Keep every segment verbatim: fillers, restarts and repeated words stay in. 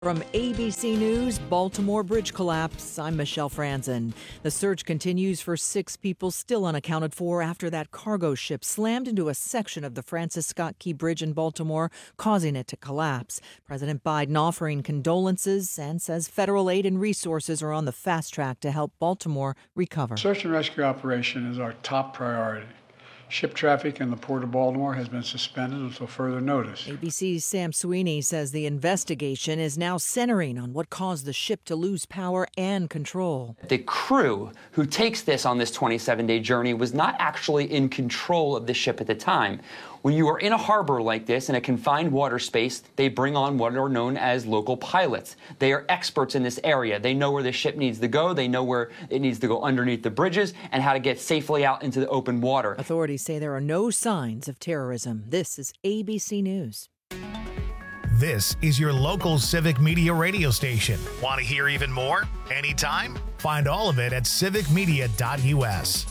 From A B C News, Baltimore bridge collapse, I'm Michelle Franzen. The search continues for six people still unaccounted for after that cargo ship slammed into a section of the Francis Scott Key Bridge in Baltimore, causing it to collapse. President Biden offering condolences and says federal aid and resources are on the fast track to help Baltimore recover. Search and rescue operation is our top priority. Ship traffic in the Port of Baltimore has been suspended until further notice. A B C's Sam Sweeney says the investigation is now centering on what caused the ship to lose power and control. The crew who takes this on this twenty-seven day journey was not actually in control of the ship at the time. When you are in a harbor like this, in a confined water space, they bring on what are known as local pilots. They are experts in this area. They know where the ship needs to go. They know where it needs to go underneath the bridges and how to get safely out into the open water. Authorities say there are no signs of terrorism. This is A B C News. This is your local Civic Media radio station. Want to hear even more? Anytime? Find all of it at civic media dot u s.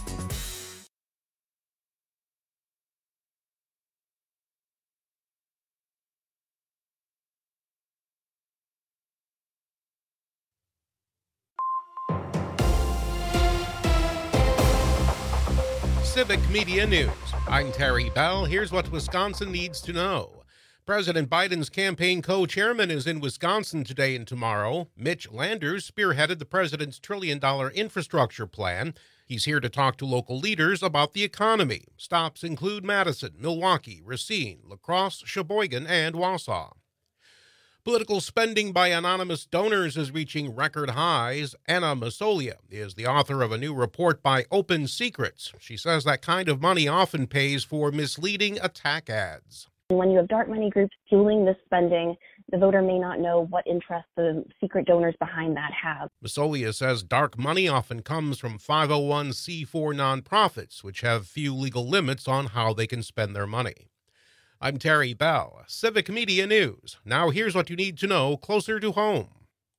Civic Media News. I'm Terry Bell. Here's what Wisconsin needs to know. President Biden's campaign co-chairman is in Wisconsin today and tomorrow. Mitch Landers spearheaded the president's trillion-dollar infrastructure plan. He's here to talk to local leaders about the economy. Stops include Madison, Milwaukee, Racine, La Crosse, Sheboygan, and Wausau. Political spending by anonymous donors is reaching record highs. Anna Masolia is the author of a new report by Open Secrets. She says that kind of money often pays for misleading attack ads. When you have dark money groups fueling this spending, the voter may not know what interest the secret donors behind that have. Masolia says dark money often comes from five oh one c four nonprofits, which have few legal limits on how they can spend their money. I'm Terry Bell, Civic Media News. Now here's what you need to know closer to home.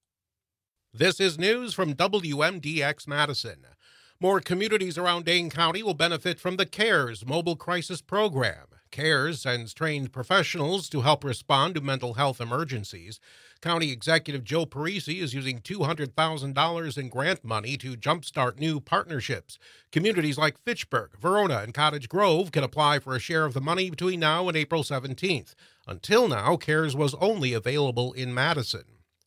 This is news from W M D X Madison. More communities around Dane County will benefit from the CARES Mobile Crisis Program. CARES sends trained professionals to help respond to mental health emergencies. County Executive Joe Parisi is using two hundred thousand dollars in grant money to jumpstart new partnerships. Communities like Fitchburg, Verona, and Cottage Grove can apply for a share of the money between now and April seventeenth. Until now, CARES was only available in Madison.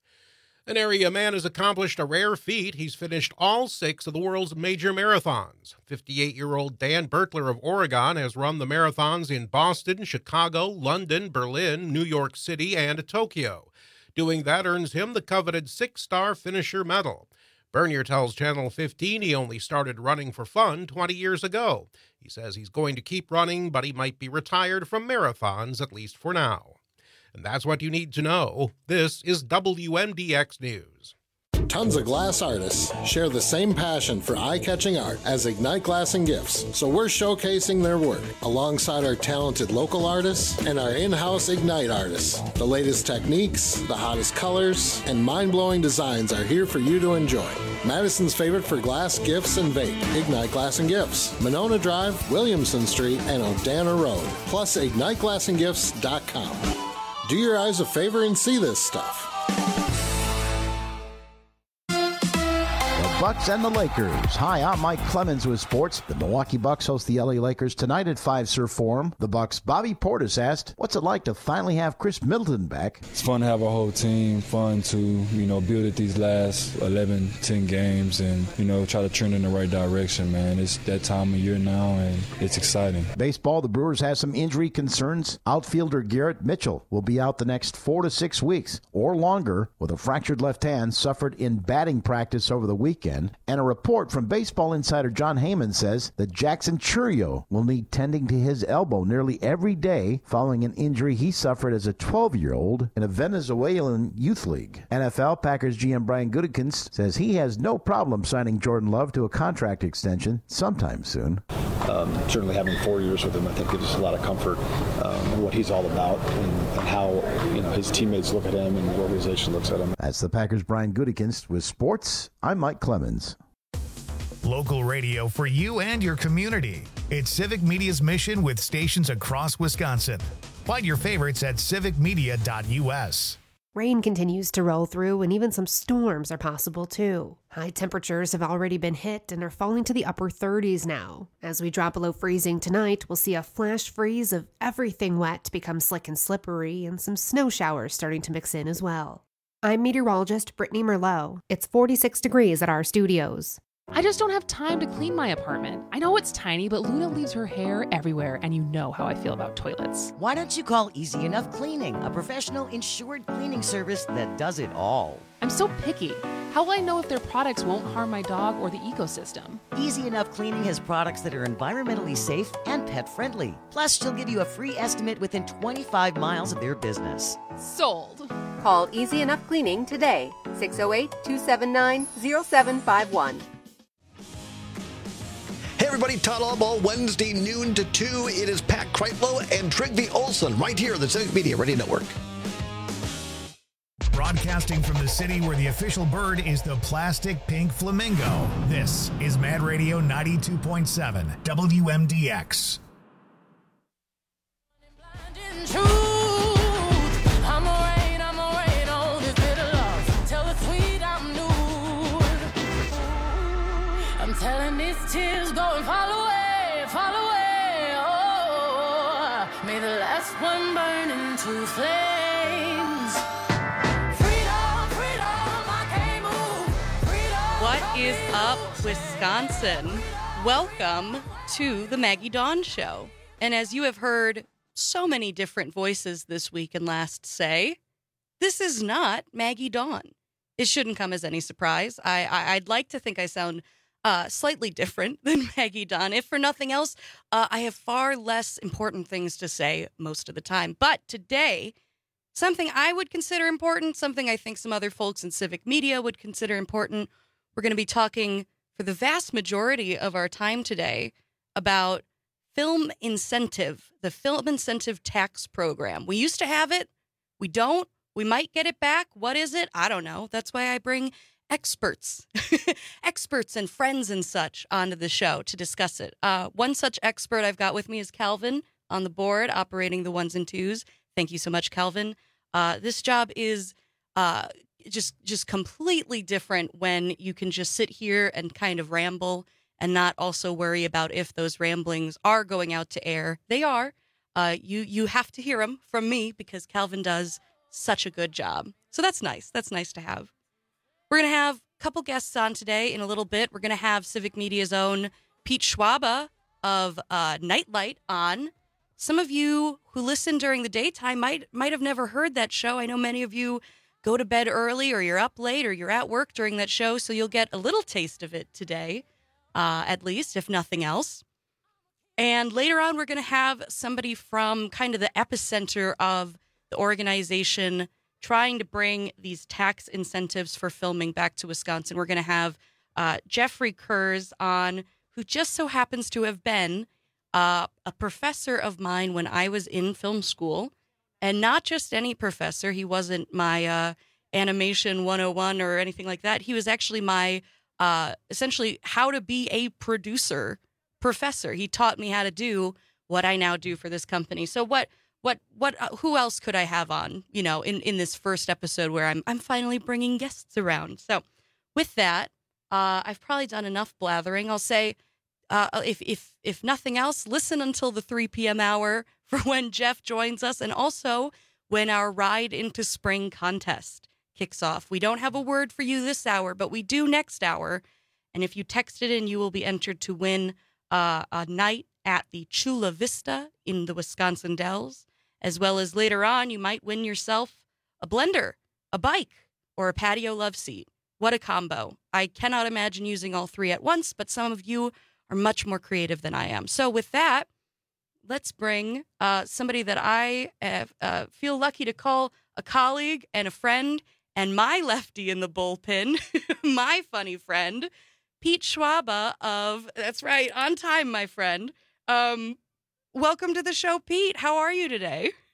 An area man has accomplished a rare feat. He's finished all six of the world's major marathons. fifty-eight-year-old Dan Bertler of Oregon has run the marathons in Boston, Chicago, London, Berlin, New York City, and Tokyo. Doing that earns him the coveted six-star finisher medal. Bernier tells Channel fifteen he only started running for fun twenty years ago. He says he's going to keep running, but he might be retired from marathons, at least for now. And that's what you need to know. This is W M D X News. Tons of glass artists share the same passion for eye-catching art as Ignite Glass and Gifts, so we're showcasing their work alongside our talented local artists and our in-house Ignite artists. The latest techniques, the hottest colors, and mind-blowing designs are here for you to enjoy. Madison's favorite for glass, gifts, and vape, Ignite Glass and Gifts, Monona Drive, Williamson Street, and Odana Road, plus ignite glass and gifts dot com. Do your eyes a favor and see this stuff. Bucks and the Lakers. Hi, I'm Mike Clemens with sports. The Milwaukee Bucks host the L A Lakers tonight at Fiserv Forum. The Bucks' Bobby Portis asked, what's it like to finally have Chris Middleton back? It's fun to have our whole team, fun to, you know, build it these last eleven, ten games and, you know, try to trend in the right direction, man. It's that time of year now, and it's exciting. Baseball, the Brewers have some injury concerns. Outfielder Garrett Mitchell will be out the next four to six weeks or longer with a fractured left hand suffered in batting practice over the weekend. And a report from baseball insider John Heyman says that Jackson Chourio will need tending to his elbow nearly every day following an injury he suffered as a twelve-year-old in a Venezuelan youth league. N F L Packers G M Brian Gutekunst says he has no problem signing Jordan Love to a contract extension sometime soon. Um, certainly having four years with him, I think gives us a lot of comfort um, what he's all about and, and how you know his teammates look at him and the organization looks at him. That's the Packers' Brian Gutekunst with sports. I'm Mike Clemens. Local radio for you and your community. It's Civic Media's mission with stations across Wisconsin. Find your favorites at civic media dot u s. Rain continues to roll through, and even some storms are possible too. High temperatures have already been hit and are falling to the upper thirties now. As we drop below freezing tonight, we'll see a flash freeze of everything wet become slick and slippery, and some snow showers starting to mix in as well. I'm meteorologist Brittany Merlot. It's forty-six degrees at our studios. I just don't have time to clean my apartment. I know it's tiny, but Luna leaves her hair everywhere, and you know how I feel about toilets. Why don't you call Easy Enough Cleaning, a professional insured cleaning service that does it all? I'm so picky. How will I know if their products won't harm my dog or the ecosystem? Easy Enough Cleaning has products that are environmentally safe and pet-friendly. Plus, she'll give you a free estimate within twenty-five miles of their business. Sold. Call Easy Enough Cleaning today, six oh eight, two seven nine, oh seven five one. Hey everybody, Todd Allball, Wednesday noon to two. It is Pat Kreitlow and Trygve Olsen right here on the Civic Media Radio Network. Broadcasting from the city where the official bird is the plastic pink flamingo. This is Mad Radio ninety-two point seven W M D X. Telling these tears go and fall away, fall away, oh, may the last one burn into flames. Freedom, freedom, I can't move. Freedom. What is up, Wisconsin? Welcome to the Maggie Dawn Show. And as you have heard so many different voices this week and last say, this is not Maggie Dawn. It shouldn't come as any surprise. I, I I'd like to think I sound Uh, slightly different than Maggie Dawn. If for nothing else, uh, I have far less important things to say most of the time. But today, something I would consider important, something I think some other folks in civic media would consider important. We're going to be talking for the vast majority of our time today about film incentive, the film incentive tax program. We used to have it. We don't. We might get it back. What is it? I don't know. That's why I bring experts, experts and friends and such onto the show to discuss it. Uh, one such expert I've got with me is Calvin on the board, operating the ones and twos. Thank you so much, Calvin. Uh, this job is uh, just just completely different when you can just sit here and kind of ramble and not also worry about if those ramblings are going out to air. They are. Uh, you you have to hear them from me because Calvin does such a good job. So that's nice. That's nice to have. We're going to have a couple guests on today in a little bit. We're going to have Civic Media's own Pete Schwaba of uh, Nightlight on. Some of you who listen during the daytime might might have never heard that show. I know many of you go to bed early or you're up late or you're at work during that show, so you'll get a little taste of it today, uh, at least, if nothing else. And later on, we're going to have somebody from kind of the epicenter of the organization trying to bring these tax incentives for filming back to Wisconsin. We're going to have uh, Jeffrey Kurz on, who just so happens to have been uh, a professor of mine when I was in film school. And not just any professor. He wasn't my uh, animation one oh one or anything like that. He was actually my, uh, essentially, how to be a producer professor. He taught me how to do what I now do for this company. So what... What, what, uh, who else could I have on, you know, in, in this first episode where I'm, I'm finally bringing guests around. So with that, uh, I've probably done enough blathering. I'll say, uh, if, if, if nothing else, listen until the three p.m. hour for when Jeff joins us. And also when our Ride into Spring contest kicks off. We don't have a word for you this hour, but we do next hour. And if you text it in, you will be entered to win uh, a night at the Chula Vista in the Wisconsin Dells. As well as later on, you might win yourself a blender, a bike, or a patio love seat. What a combo. I cannot imagine using all three at once, but some of you are much more creative than I am. So with that, let's bring uh, somebody that I have, uh, feel lucky to call a colleague and a friend and my lefty in the bullpen, my funny friend, Pete Schwaba of, that's right, on time, my friend, um, welcome to the show, Pete. How are you today?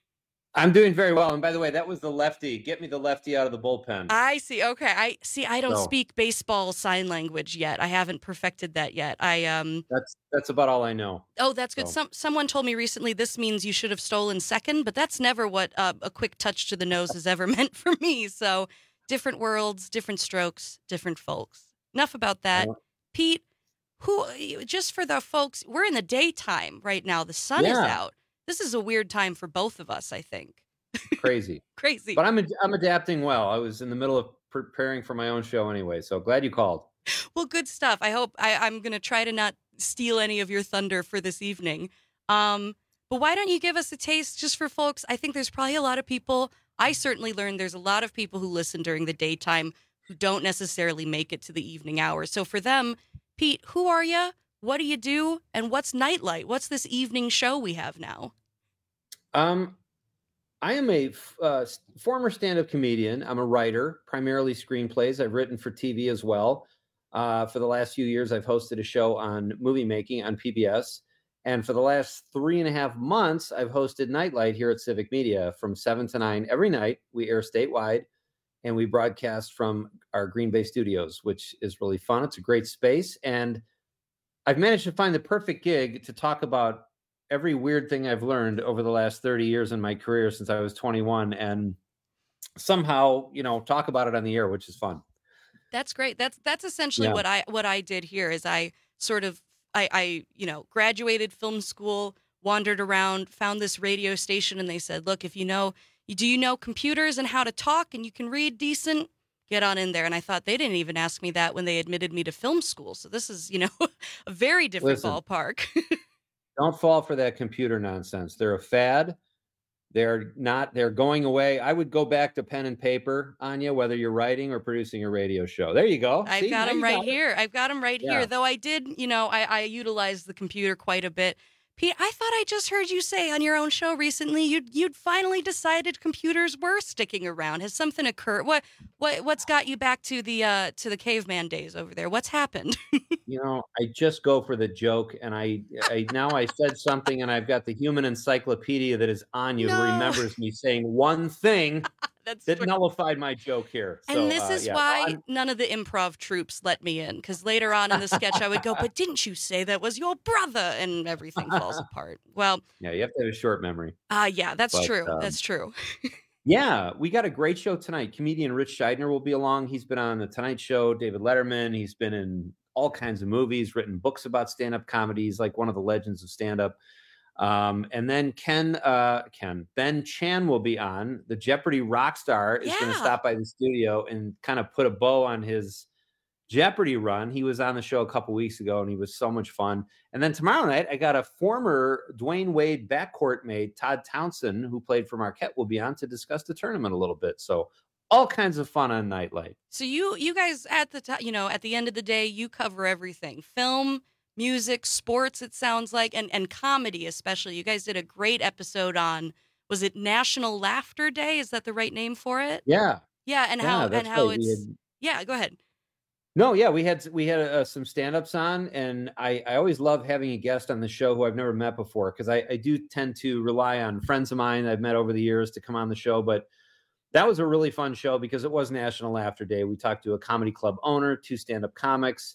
I'm doing very well. And by the way, that was the lefty. Get me the lefty out of the bullpen. I see. Okay. I see. I don't So- speak baseball sign language yet. I haven't perfected that yet. I um. That's that's about all I know. Oh, that's good. So- Some someone told me recently this means you should have stolen second, but that's never what uh, a quick touch to the nose has ever meant for me. So different worlds, different strokes, different folks. Enough about that. Yeah. Pete, who just for the folks, we're in the daytime right now. The sun is Yeah. out. This is a weird time for both of us, I think. Crazy. Crazy. But I'm ad- I'm adapting well. I was in the middle of preparing for my own show anyway, so glad you called. Well, good stuff. I hope I, I'm going to try to not steal any of your thunder for this evening. Um, but why don't you give us a taste just for folks? I think there's probably a lot of people. I certainly learned there's a lot of people who listen during the daytime who don't necessarily make it to the evening hours. So for them, Pete, who are you? What do you do? And what's Nightlight? What's this evening show we have now? Um, I am a f- uh, s- former stand-up comedian. I'm a writer, primarily screenplays. I've written for T V as well. Uh, for the last few years, I've hosted a show on movie making on P B S. And for the last three and a half months, I've hosted Nightlight here at Civic Media from seven to nine every night. We air statewide, and we broadcast from our Green Bay studios, which is really fun. It's a great space. And I've managed to find the perfect gig to talk about every weird thing I've learned over the last thirty years in my career since I was twenty-one, and somehow, you know, talk about it on the air, which is fun. That's great. That's that's essentially Yeah. what I what I did here is I sort of I, I you know graduated film school, wandered around, found this radio station, and they said, look, if you know do you know computers and how to talk and you can read decent, get on in there. And I thought they didn't even ask me that when they admitted me to film school. So this is, you know, a very different Listen. ballpark. Don't fall for that computer nonsense. They're a fad. They're not, they're going away. I would go back to pen and paper, Anya, whether you're writing or producing a radio show. There you go. I've See, got now them you right got it. here. I've got them right Yeah. here. Though I did, you know, I, I utilized the computer quite a bit. Pete, I thought I just heard you say on your own show recently you'd you'd finally decided computers were sticking around. Has something occurred? What what what's got you back to the uh, to the caveman days over there? What's happened? You know, I just go for the joke, and I, I now I said something, and I've got the human encyclopedia that is on you, who No. remembers me saying one thing That's that true. nullified my joke here. And So, this uh, is yeah. why I'm- none of the improv troops let me in, because later on in the sketch I would go, but didn't you say that was your brother? And everything falls apart. Well, yeah, you have to have a short memory. uh, yeah, that's But, true. um, That's true. Yeah, we got a great show tonight. Comedian Rich Scheidner will be along. He's been on The Tonight Show, David Letterman. He's been in all kinds of movies, written books about stand-up comedies, like one of the legends of stand-up. Um, and then Ken, uh, Ken, Ben Chan will be on. The Jeopardy rock star is going Yeah. to stop by the studio and kind of put a bow on his Jeopardy run. He was on the show a couple weeks ago, and he was so much fun. And then tomorrow night, I got a former Dwayne Wade backcourt mate, Todd Townsend, who played for Marquette, will be on to discuss the tournament a little bit. So all kinds of fun on Nightlight. So you you guys at the ti- you know at the end of the day you cover everything: film, music, sports. It sounds like, and and comedy especially. You guys did a great episode on, was it National Laughter Day? Is that the right name for it? Yeah. Yeah, and Yeah, how that's and how right. We it's had- yeah. Go ahead. No, yeah, we had we had uh, some stand-ups on, and I, I always love having a guest on the show who I've never met before, because I, I do tend to rely on friends of mine I've met over the years to come on the show. But that was a really fun show because it was National Laughter Day. We talked to a comedy club owner, two stand-up comics,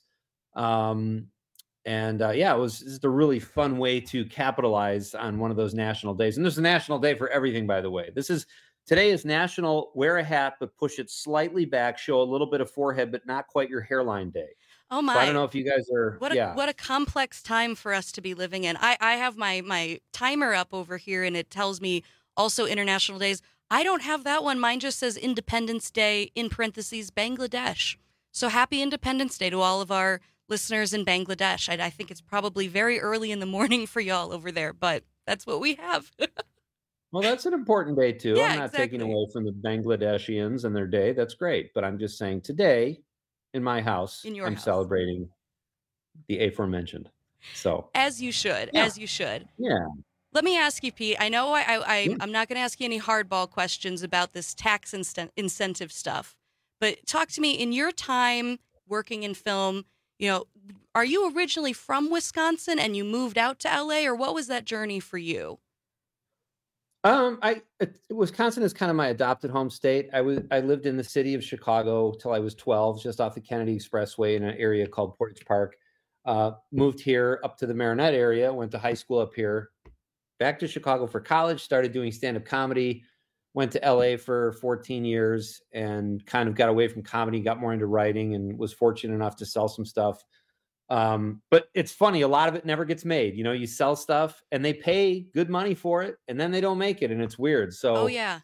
um, and uh, yeah, it was just a really fun way to capitalize on one of those national days. And there's a national day for everything, by the way. This is Today is National Wear a Hat, but push it slightly back, show a little bit of forehead, but not quite your hairline day. Oh So my! I don't know if you guys are. What a yeah. what a complex time for us to be living in. I, I have my my timer up over here, and it tells me also international days. I don't have that one. Mine just says Independence Day in parentheses Bangladesh. So happy Independence Day to all of our listeners in Bangladesh. I, I think it's probably very early in the morning for y'all over there, but that's what we have. Well, that's an important day too. Yeah, I'm not taking exactly. away from the Bangladeshians and their day. That's great. But I'm just saying today in my house, In your I'm house. celebrating the aforementioned. So As you should, Yeah. as you should. yeah. Let me ask you, Pete. I know I, I, I I'm not going to ask you any hardball questions about this tax insten- incentive stuff, but talk to me in your time working in film. You know, are you originally from Wisconsin and you moved out to L A, or what was that journey for you? Um, I it, Wisconsin is kind of my adopted home state. I was I lived in the city of Chicago till I was twelve, just off the Kennedy Expressway in an area called Portage Park. Uh, moved here up to the Marinette area, went to high school up here, back to Chicago for college, started doing stand-up comedy, went to L A for fourteen years and kind of got away from comedy, got more into writing, and was fortunate enough to sell some stuff. Um, but it's funny, a lot of it never gets made. You know, you sell stuff and they pay good money for it and then they don't make it, and it's weird. So, oh yeah.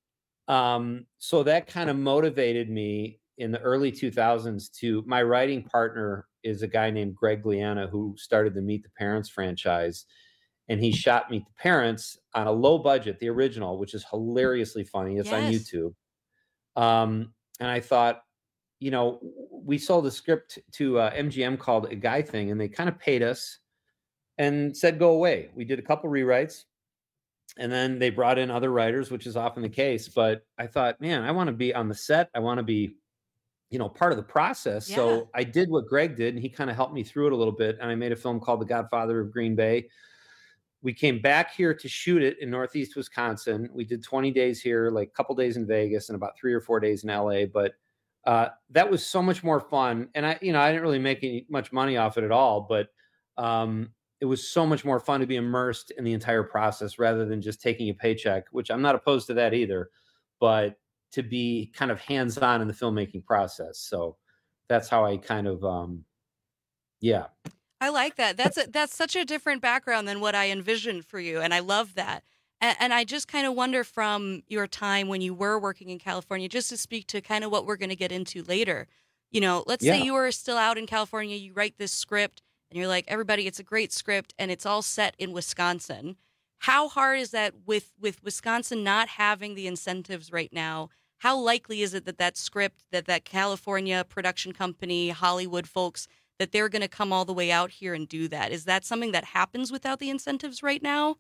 Um, so that kind of motivated me in the early two thousands to, my writing partner is a guy named Greg Gliana, who started the Meet the Parents franchise, and he shot Meet the Parents on a low budget, the original, which is hilariously funny. It's Yes. on YouTube. Um, and I thought, you know, we sold a script to uh, M G M called A Guy Thing, and they kind of paid us and said, go away. We did a couple rewrites, and then they brought in other writers, which is often the case. But I thought, man, I want to be on the set. I want to be, you know, part of the process. Yeah. So I did what Greg did, and he kind of helped me through it a little bit. And I made a film called The Godfather of Green Bay. We came back here to shoot it in Northeast Wisconsin. We did twenty days here, like a couple days in Vegas and about three or four days in L A. But uh, that was so much more fun. And I, you know, I didn't really make any, much money off it at all, but um, it was so much more fun to be immersed in the entire process rather than just taking a paycheck, which I'm not opposed to that either, but to be kind of hands-on in the filmmaking process. So that's how I kind of, um, yeah. I like that. That's a, that's such a different background than what I envisioned for you, and I love that. And, and I just kind of wonder, from your time when you were working in California, just to speak to kind of what we're going to get into later. You know, let's Yeah. say you were still out in California, you write this script, and you're like, everybody, it's a great script, and it's all set in Wisconsin. How hard is that with with Wisconsin not having the incentives right now? How likely is it that that script, that that California production company, Hollywood folks, that they're going to come all the way out here and do that? Is that something that happens without the incentives right now?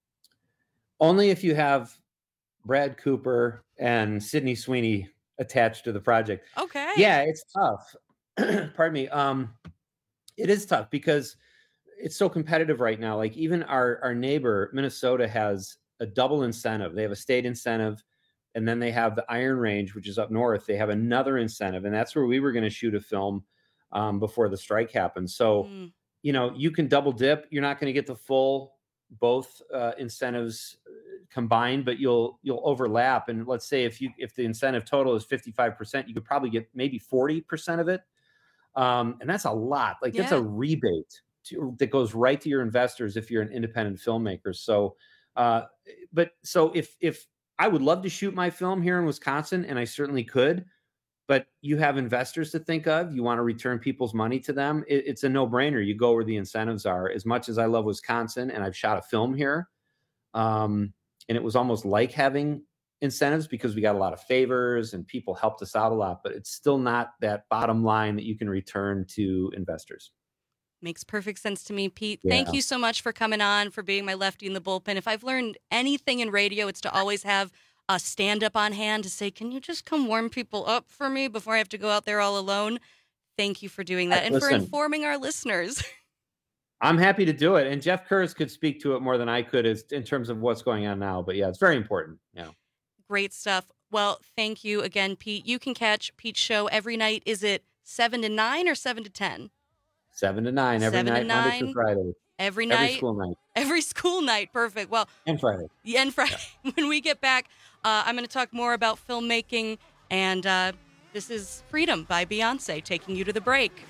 Only if you have Brad Cooper and Sydney Sweeney attached to the project. Okay. Yeah, it's tough. Pardon me. Um, it is tough because it's so competitive right now. Like even our, our neighbor, Minnesota, has a double incentive. They have a state incentive, and then they have the Iron Range, which is up north. They have another incentive, and that's where we were going to shoot a film um, before the strike happened. So, Mm. you know, you can double dip. You're not going to get the full both uh, incentives combined, but you'll you'll overlap. And let's say if you if the incentive total is fifty-five percent, you could probably get maybe forty percent of it. Um, and that's a lot. Like that's Yeah. a rebate to, that goes right to your investors if you're an independent filmmaker. So, uh, but so if if I would love to shoot my film here in Wisconsin, and I certainly could, but you have investors to think of. You want to return people's money to them. It, it's a no-brainer. You go where the incentives are. As much as I love Wisconsin, and I've shot a film here, um, and it was almost like having incentives because we got a lot of favors and people helped us out a lot, but it's still not that bottom line that you can return to investors. Makes perfect sense to me, Pete. Yeah. Thank you so much for coming on, for being my lefty in the bullpen. If I've learned anything in radio, it's to always have a stand-up on hand to say, can you just come warm people up for me before I have to go out there all alone? Thank you for doing that and for Listen. informing our listeners. I'm happy to do it. And Jeff Kurz could speak to it more than I could as, in terms of what's going on now. But yeah, it's very important. Yeah. Great stuff. Well, thank you again, Pete. You can catch Pete's show every night. Is it seven to nine or seven to ten? Seven to nine every Seven to night, Monday nine, through Friday. Every night. Every school night. Every school night. Perfect. Well, And Friday. yeah, and Friday. When we get back, uh, I'm going to talk more about filmmaking. And uh, this is Freedom by Beyonce, taking you to the break.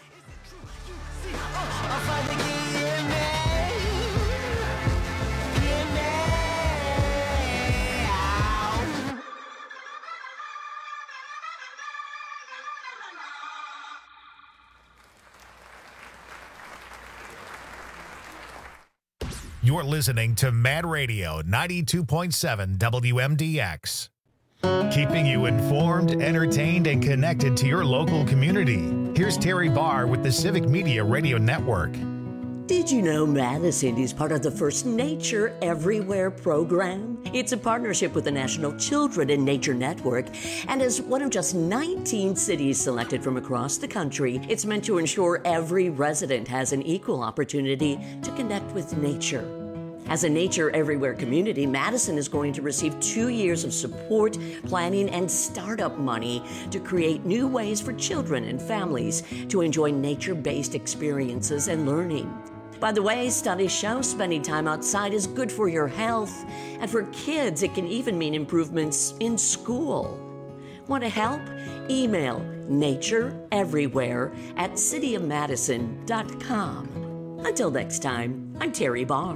You're listening to Mad Radio ninety-two point seven W M D X. Keeping you informed, entertained, and connected to your local community. Here's Terry Barr with the Civic Media Radio Network. Did you know Madison is part of the first Nature Everywhere program? It's a partnership with the National Children in Nature Network, and as one of just nineteen cities selected from across the country, it's meant to ensure every resident has an equal opportunity to connect with nature. As a Nature Everywhere community, Madison is going to receive two years of support, planning, and startup money to create new ways for children and families to enjoy nature-based experiences and learning. By the way, studies show spending time outside is good for your health, and for kids, it can even mean improvements in school. Want to help? Email natureeverywhere at city of madison dot com. Until next time, I'm Terry Barr.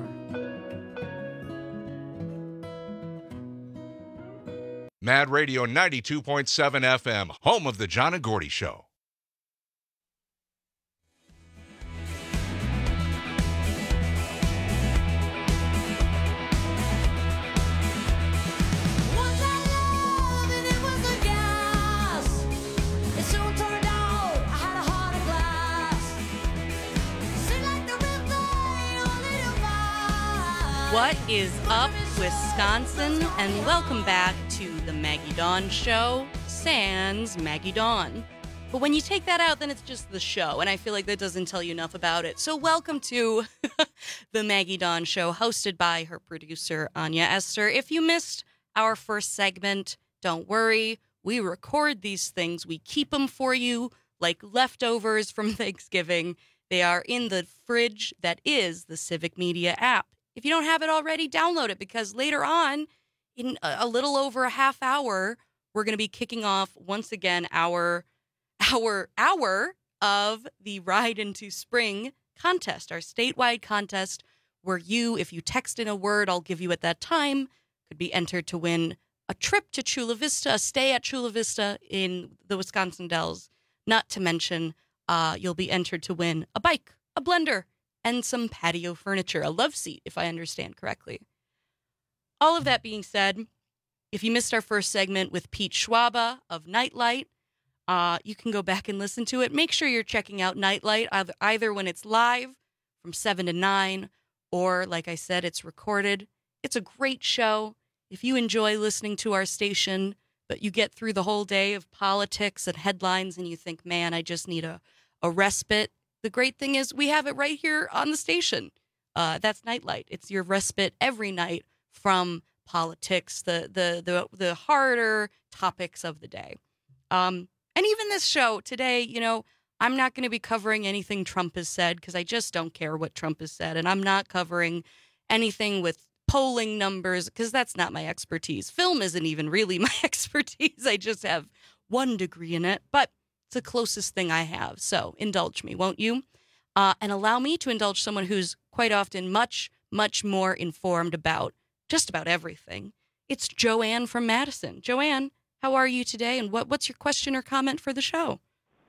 Mad Radio ninety-two point seven F M, home of the John and Gordy Show. What is up, Wisconsin? And welcome back to the Maggie Dawn Show, sans Maggie Dawn. But when you take that out, then it's just the show, and I feel like that doesn't tell you enough about it. So welcome to the Maggie Dawn Show, hosted by her producer, Anya Esther. If you missed our first segment, don't worry. We record these things. We keep them for you like leftovers from Thanksgiving. They are in the fridge that is the Civic Media app. If you don't have it already, download it, because later on, in a little over a half hour, we're going to be kicking off once again our our hour of the Ride into Spring contest, our statewide contest, where you, if you text in a word I'll give you at that time, could be entered to win a trip to Chula Vista, a stay at Chula Vista in the Wisconsin Dells. Not to mention, uh, you'll be entered to win a bike, a blender, and some patio furniture, a love seat, if I understand correctly. All of that being said, if you missed our first segment with Pete Schwaba of Nightlight, uh, you can go back and listen to it. Make sure you're checking out Nightlight, either, either when it's live from seven to nine, or, like I said, it's recorded. It's a great show. If you enjoy listening to our station, but you get through the whole day of politics and headlines and you think, man, I just need a, a respite, the great thing is we have it right here on the station. Uh, that's Nightlight. It's your respite every night from politics, the the the, the harder topics of the day. Um, and even this show today, you know, I'm not going to be covering anything Trump has said, because I just don't care what Trump has said. And I'm not covering anything with polling numbers, because that's not my expertise. Film isn't even really my expertise. I just have one degree in it. But it's the closest thing I have, so indulge me, won't you? Uh, and allow me to indulge someone who's quite often much, much more informed about just about everything. It's Joanne from Madison. Joanne, how are you today, and what, what's your question or comment for the show?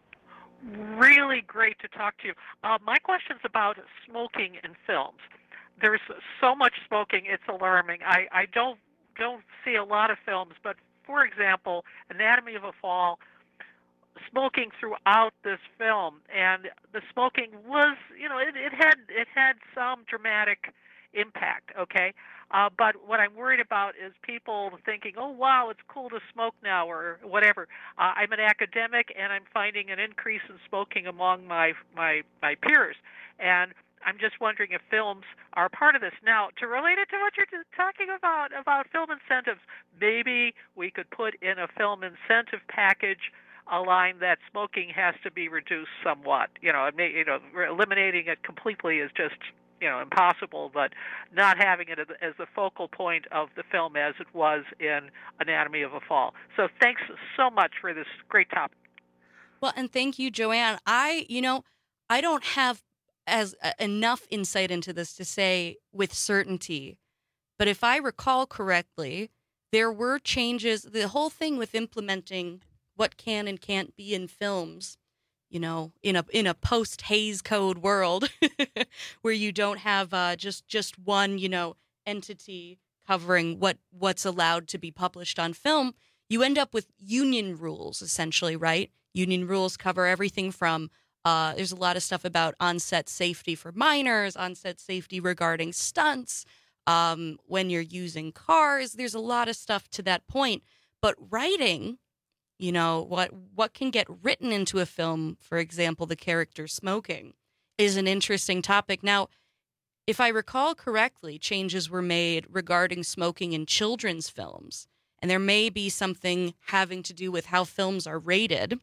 Really great to talk to you. Uh, my question's about smoking in films. There's so much smoking, it's alarming. I, I don't don't see a lot of films, but for example, Anatomy of a Fall, smoking throughout this film, and the smoking was, you know, it, it had it had some dramatic impact, okay? Uh, but what I'm worried about is people thinking, oh, wow, it's cool to smoke now, or whatever. Uh, I'm an academic, and I'm finding an increase in smoking among my, my, my peers. And I'm just wondering if films are a part of this. Now, to relate it to what you're talking about, about film incentives, maybe we could put in a film incentive package a line that smoking has to be reduced somewhat. You know, it may, you know, eliminating it completely is just, you know, impossible, but not having it as the focal point of the film as it was in Anatomy of a Fall. So thanks so much for this great topic. Well, and thank you, Joanne. I, you know, I don't have as uh, enough insight into this to say with certainty, but if I recall correctly, there were changes. The whole thing with implementing what can and can't be in films, you know, in a in a post-Hays Code world where you don't have uh, just just one, you know, entity covering what what's allowed to be published on film, you end up with union rules, essentially, right? Union rules cover everything from, uh, there's a lot of stuff about on-set safety for minors, on-set safety regarding stunts, um, when you're using cars. There's a lot of stuff to that point. But writing, you know, what what can get written into a film, for example, the character smoking, is an interesting topic. Now, if I recall correctly, changes were made regarding smoking in children's films. And there may be something having to do with how films are rated,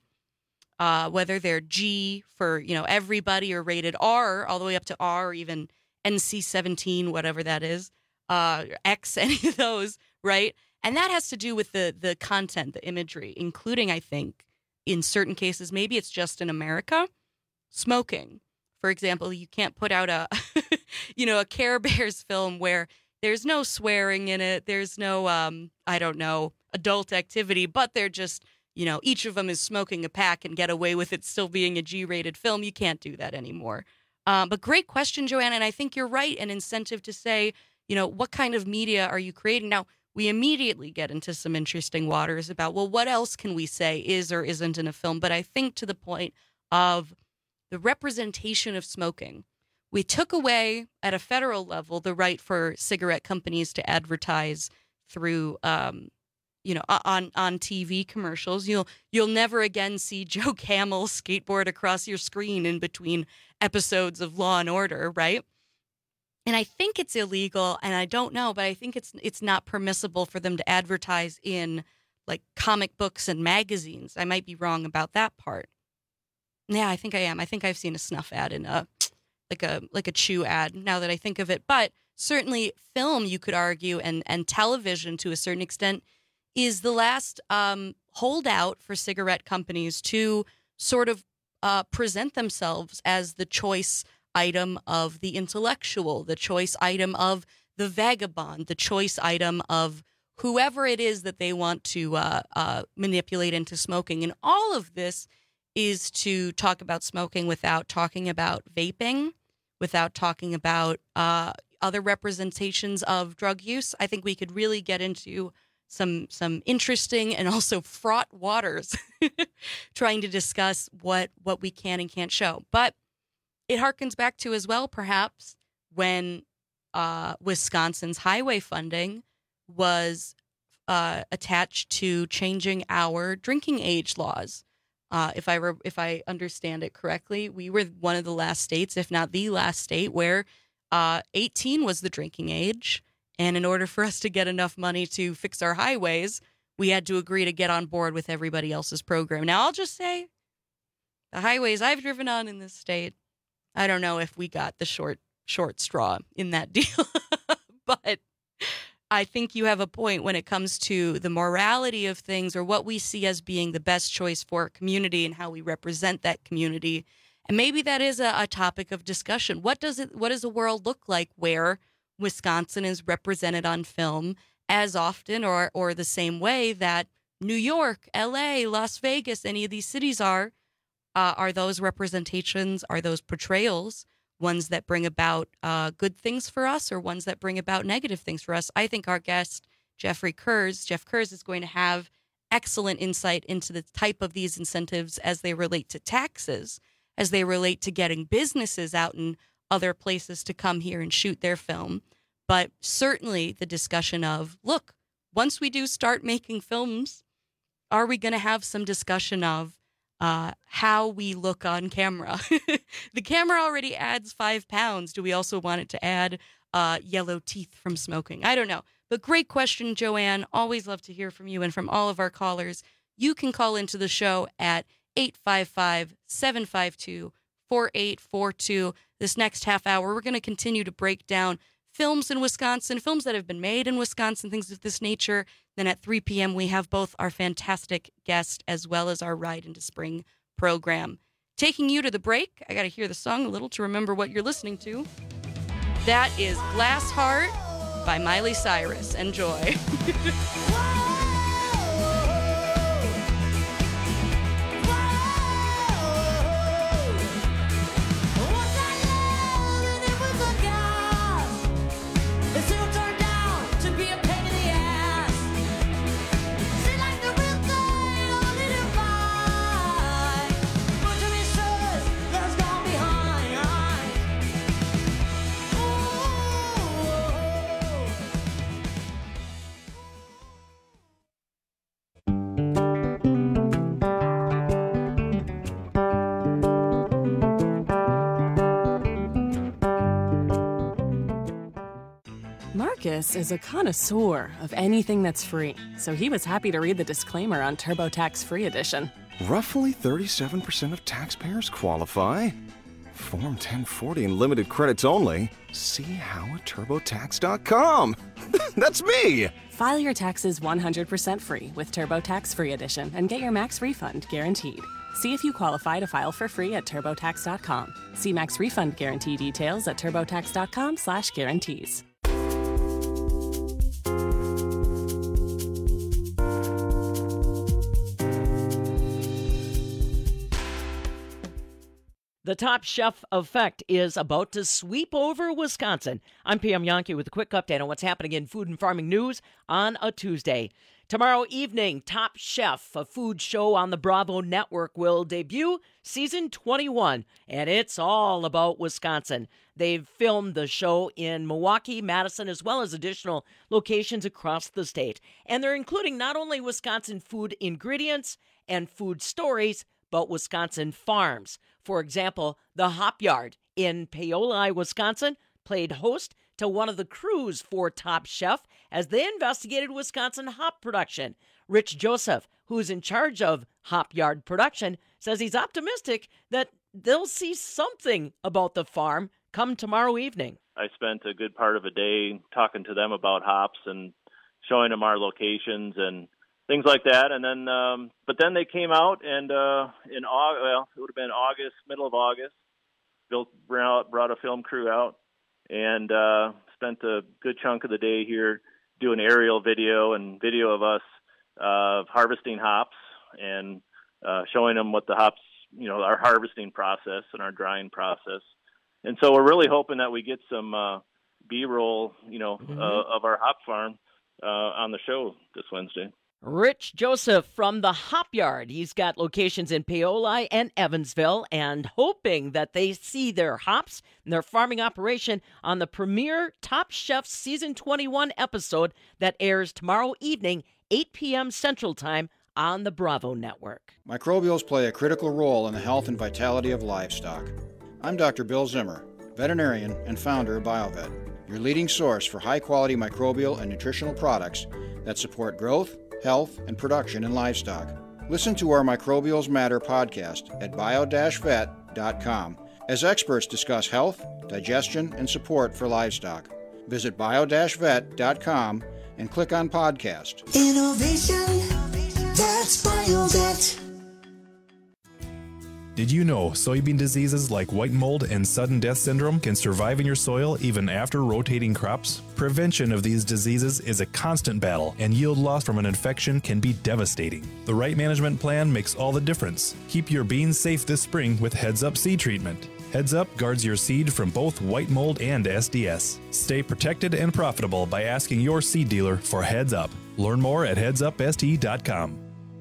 uh, whether they're G for, you know, everybody or rated R all the way up to R or even N C seventeen, whatever that is, uh, X, any of those, right? And that has to do with the the content, the imagery, including, I think, in certain cases, maybe it's just in America, smoking. For example, you can't put out a, you know, a Care Bears film where there's no swearing in it. There's no, um, I don't know, adult activity, but they're just, you know, each of them is smoking a pack and get away with it still being a G-rated film. You can't do that anymore. Um, but great question, Joanna. And I think you're right. An incentive to say, you know, what kind of media are you creating? Now, we immediately get into some interesting waters about, well, what else can we say is or isn't in a film? But I think to the point of the representation of smoking, we took away at a federal level the right for cigarette companies to advertise through, um, you know, on on T V commercials. You'll you'll never again see Joe Camel skateboard across your screen in between episodes of Law and Order, right? And I think it's illegal, and I don't know, but I think it's it's not permissible for them to advertise in like comic books and magazines. I might be wrong about that part. Yeah, I think I am. I think I've seen a snuff ad in a like a like a chew ad now that I think of it. But certainly film, you could argue, and and television to a certain extent is the last um, holdout for cigarette companies to sort of uh, present themselves as the choice item of the intellectual, the choice item of the vagabond, the choice item of whoever it is that they want to uh, uh, manipulate into smoking. And all of this is to talk about smoking without talking about vaping, without talking about uh, other representations of drug use. I think we could really get into some some interesting and also fraught waters trying to discuss what what we can and can't show. But it harkens back to as well, perhaps, when uh, Wisconsin's highway funding was uh, attached to changing our drinking age laws. Uh, if I re- if I understand it correctly, we were one of the last states, if not the last state, where uh, eighteen was the drinking age. And in order for us to get enough money to fix our highways, we had to agree to get on board with everybody else's program. Now, I'll just say, the highways I've driven on in this state, I don't know if we got the short short straw in that deal. But I think you have a point when it comes to the morality of things or what we see as being the best choice for a community and how we represent that community. And maybe that is a, a topic of discussion. What does it? What does a world look like where Wisconsin is represented on film as often or or the same way that New York, L A, Las Vegas, any of these cities are? Uh, are those representations, are those portrayals ones that bring about uh, good things for us or ones that bring about negative things for us? I think our guest, Jeffrey Kurz, Jeff Kurz is going to have excellent insight into the type of these incentives as they relate to taxes, as they relate to getting businesses out in other places to come here and shoot their film. But certainly the discussion of, look, once we do start making films, are we going to have some discussion of uh, how we look on camera? The camera already adds five pounds. Do we also want it to add uh, yellow teeth from smoking? I don't know. But great question, Joanne. Always love to hear from you and from all of our callers. You can call into the show at eight five five, seven five two, four eight four two. This next half hour, we're going to continue to break down films in Wisconsin, films that have been made in Wisconsin, things of this nature. Then at three p.m., we have both our fantastic guest as well as our Ride into Spring program. Taking you to the break, I got to hear the song a little to remember what you're listening to. That is Glass Heart by Miley Cyrus. Enjoy. Marcus is a connoisseur of anything that's free, so he was happy to read the disclaimer on TurboTax Free Edition. Roughly thirty-seven percent of taxpayers qualify. Form ten forty and limited credits only. See how at TurboTax dot com. That's me! File your taxes one hundred percent free with TurboTax Free Edition and get your max refund guaranteed. See if you qualify to file for free at TurboTax dot com. See max refund guarantee details at TurboTax dot com slash guarantees. The Top Chef effect is about to sweep over Wisconsin. I'm P M Yankee with a quick update on what's happening in food and farming news on a Tuesday. Tomorrow evening, Top Chef, a food show on the Bravo Network, will debut season twenty-one, and it's all about Wisconsin. They've filmed the show in Milwaukee, Madison, as well as additional locations across the state. And they're including not only Wisconsin food ingredients and food stories, but Wisconsin farms. For example, the Hop Yard in Paoli, Wisconsin, played host to one of the crews for Top Chef as they investigated Wisconsin hop production. Rich Joseph, who's in charge of Hop Yard production, says he's optimistic that they'll see something about the farm come tomorrow evening. I spent a good part of a day talking to them about hops and showing them our locations and things like that, and then, um, but then they came out, and uh, in August, well, it would have been August, middle of August, built brought, brought a film crew out, and uh, spent a good chunk of the day here doing aerial video and video of us uh, harvesting hops and uh, showing them what the hops, you know, our harvesting process and our drying process, and so we're really hoping that we get some uh, B-roll, you know, mm-hmm. uh, of our hop farm uh, on the show this Wednesday. Rich Joseph from the Hop Yard. He's got locations in Paoli and Evansville and hoping that they see their hops and their farming operation on the premiere Top Chef Season twenty-one episode that airs tomorrow evening, eight p.m. Central Time on the Bravo Network. Microbials play a critical role in the health and vitality of livestock. I'm Doctor Bill Zimmer, veterinarian and founder of BioVet, your leading source for high-quality microbial and nutritional products that support growth, health, and production in livestock. Listen to our Microbials Matter podcast at bio dash vet dot com as experts discuss health, digestion, and support for livestock. Visit bio dash vet dot com and click on podcast. Innovation, that's BioVet. Did you know soybean diseases like white mold and sudden death syndrome can survive in your soil even after rotating crops? Prevention of these diseases is a constant battle, and yield loss from an infection can be devastating. The right management plan makes all the difference. Keep your beans safe this spring with Heads Up seed treatment. Heads Up guards your seed from both white mold and S D S. Stay protected and profitable by asking your seed dealer for Heads Up. Learn more at heads up s t dot com.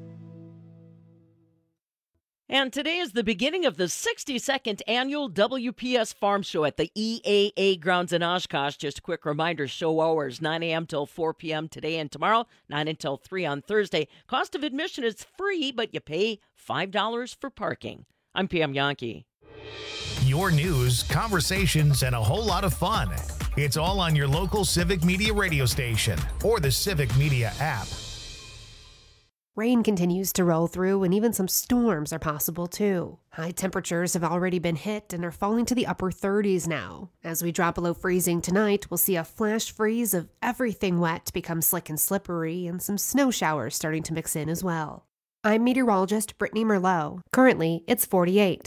And today is the beginning of the sixty-second annual W P S Farm Show at the E A A grounds in Oshkosh. Just a quick reminder, show hours nine a.m. till four p.m. today and tomorrow, nine until three on Thursday. Cost of admission is free, but you pay five dollars for parking. I'm P M Yankee. Your news, conversations, and a whole lot of fun. It's all on your local Civic Media radio station or the Civic Media app. Rain continues to roll through, and even some storms are possible too. High temperatures have already been hit and are falling to the upper thirties now. As we drop below freezing tonight, we'll see a flash freeze of everything wet become slick and slippery, and some snow showers starting to mix in as well. I'm meteorologist Brittany Merlot. Currently, it's forty-eight.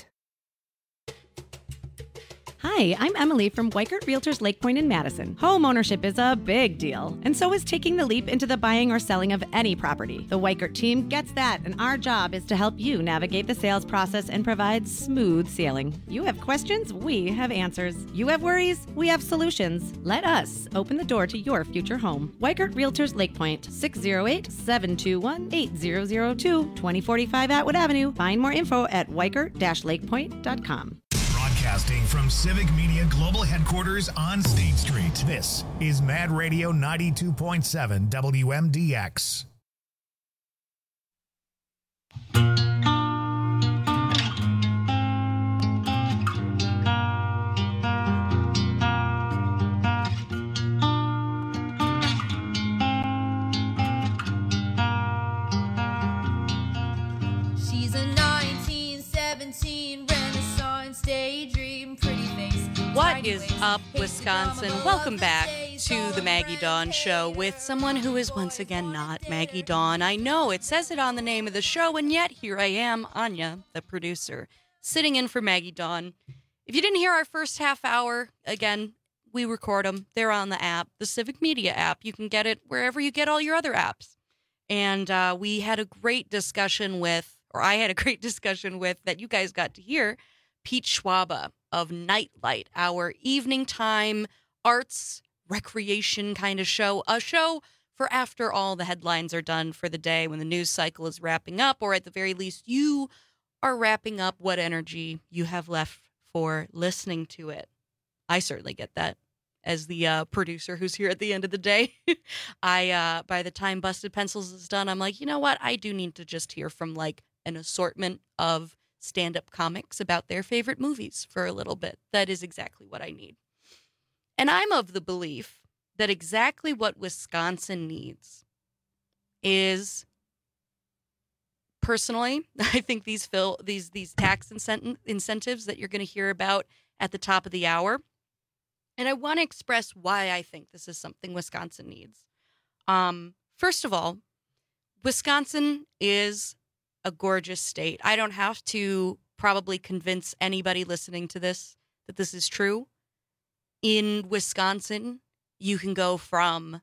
Hi, I'm Emily from Weikert Realtors Lake Point in Madison. Home ownership is a big deal, and so is taking the leap into the buying or selling of any property. The Weikert team gets that, and our job is to help you navigate the sales process and provide smooth sailing. You have questions, we have answers. You have worries, we have solutions. Let us open the door to your future home. Weikert Realtors Lake Point, six oh eight, seven two one, eight zero zero two, twenty forty-five Atwood Avenue. Find more info at weikert dash lake point dot com. Broadcasting from Civic Media Global Headquarters on State Street, this is Mad Radio ninety-two point seven W M D X. What is up, Wisconsin? Welcome back to the Maggie Dawn Show with someone who is once again not Maggie Dawn. I know it says it on the name of the show, and yet here I am, Anya, the producer, sitting in for Maggie Dawn. If you didn't hear our first half hour, again, we record them. They're on the app, the Civic Media app. You can get it wherever you get all your other apps. And uh, we had a great discussion with, or I had a great discussion with, that you guys got to hear, Pete Schwaba of Nightlight, our evening time arts recreation kind of show, a show for after all the headlines are done for the day, when the news cycle is wrapping up, or at the very least you are wrapping up what energy you have left for listening to it. I certainly get that as the uh, producer who's here at the end of the day. I, uh, by the time Busted Pencils is done, I'm like, you know what? I do need to just hear from like an assortment of stand-up comics about their favorite movies for a little bit. That is exactly what I need. And I'm of the belief that exactly what Wisconsin needs is, personally, I think these fil- these these tax incent- incentives that you're going to hear about at the top of the hour. And I want to express why I think this is something Wisconsin needs. Um, first of all, Wisconsin is a gorgeous state. I don't have to probably convince anybody listening to this that this is true. In Wisconsin, you can go from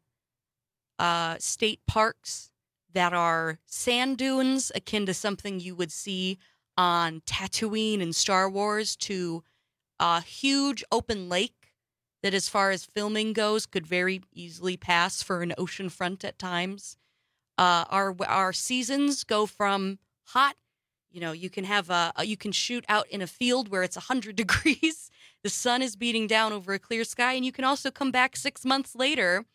uh, state parks that are sand dunes akin to something you would see on Tatooine in Star Wars to a huge open lake that, as far as filming goes, could very easily pass for an oceanfront at times. Uh, our our seasons go from hot, you know, you can have a, you can shoot out in a field where it's one hundred degrees. The sun is beating down over a clear sky, and you can also come back six months later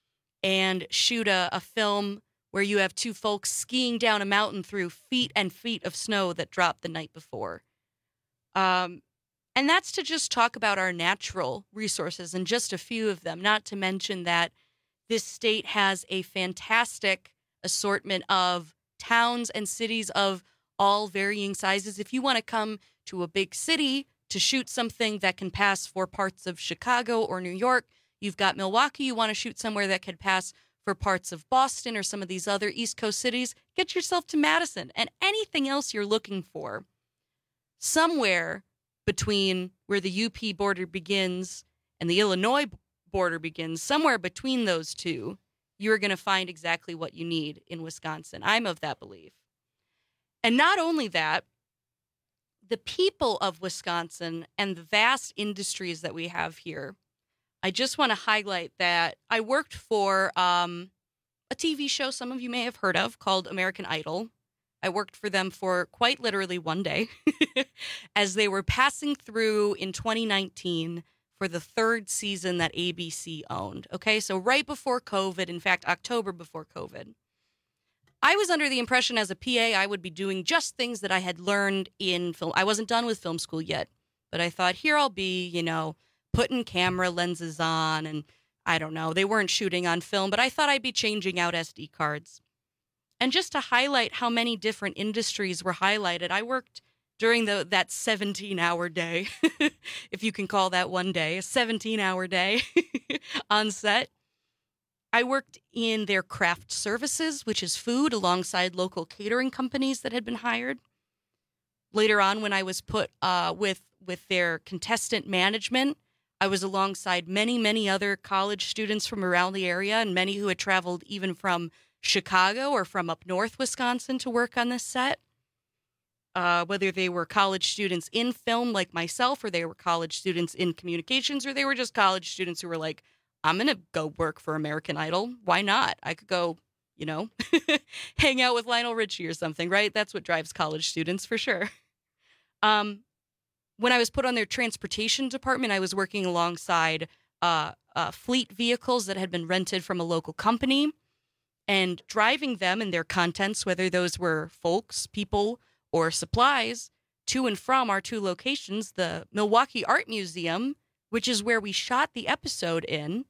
and shoot a, a film where you have two folks skiing down a mountain through feet and feet of snow that dropped the night before. Um, and that's to just talk about our natural resources, and just a few of them, not to mention that this state has a fantastic assortment of towns and cities of all varying sizes. If you want to come to a big city to shoot something that can pass for parts of Chicago or New York, you've got Milwaukee. You want to shoot somewhere that could pass for parts of Boston or some of these other East Coast cities, get yourself to Madison. And anything else you're looking for, somewhere between where the U P border begins and the Illinois border begins, somewhere between those two, you're going to find exactly what you need in Wisconsin. I'm of that belief. And not only that, the people of Wisconsin and the vast industries that we have here, I just want to highlight that I worked for um, a T V show some of you may have heard of called American Idol. I worked for them for quite literally one day as they were passing through in twenty nineteen for the third season that A B C owned. Okay, so right before COVID, in fact, October before COVID. I was under the impression as a P A I would be doing just things that I had learned in film. I wasn't done with film school yet, but I thought, here I'll be, you know, putting camera lenses on, and I don't know, they weren't shooting on film, but I thought I'd be changing out S D cards. And just to highlight how many different industries were highlighted, I worked during the that seventeen-hour day, if you can call that one day, a seventeen-hour day on set. I worked in their craft services, which is food, alongside local catering companies that had been hired. Later on, when I was put uh, with with their contestant management, I was alongside many, many other college students from around the area, and many who had traveled even from Chicago or from up north Wisconsin to work on this set. Uh, whether they were college students in film like myself, or they were college students in communications, or they were just college students who were like, I'm going to go work for American Idol. Why not? I could go, you know, hang out with Lionel Richie or something, right? That's what drives college students for sure. Um, when I was put on their transportation department, I was working alongside uh, uh, fleet vehicles that had been rented from a local company and driving them and their contents, whether those were folks, people, or supplies, to and from our two locations, the Milwaukee Art Museum, which is where we shot the episode in,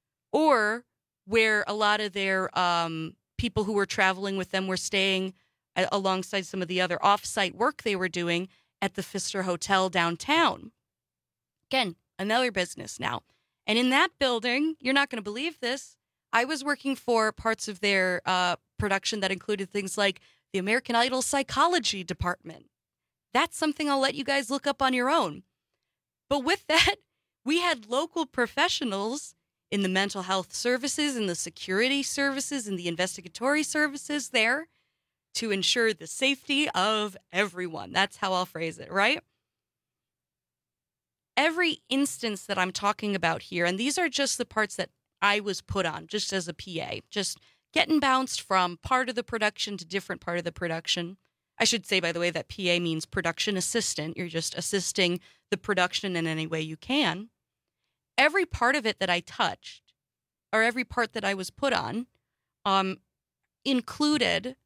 or where a lot of their um, people who were traveling with them were staying a- alongside some of the other off-site work they were doing at the Pfister Hotel downtown. Again, another business now. And in that building, you're not going to believe this, I was working for parts of their uh, production that included things like the American Idol psychology department. That's something I'll let you guys look up on your own. But with that, we had local professionals in the mental health services, in the security services, in the investigatory services there to ensure the safety of everyone. That's how I'll phrase it, right? Every instance that I'm talking about here, and these are just the parts that I was put on just as a P A, just getting bounced from part of the production to different part of the production. I should say, by the way, that P A means production assistant. You're just assisting the production in any way you can. Every part of it that I touched, or every part that I was put on, um, included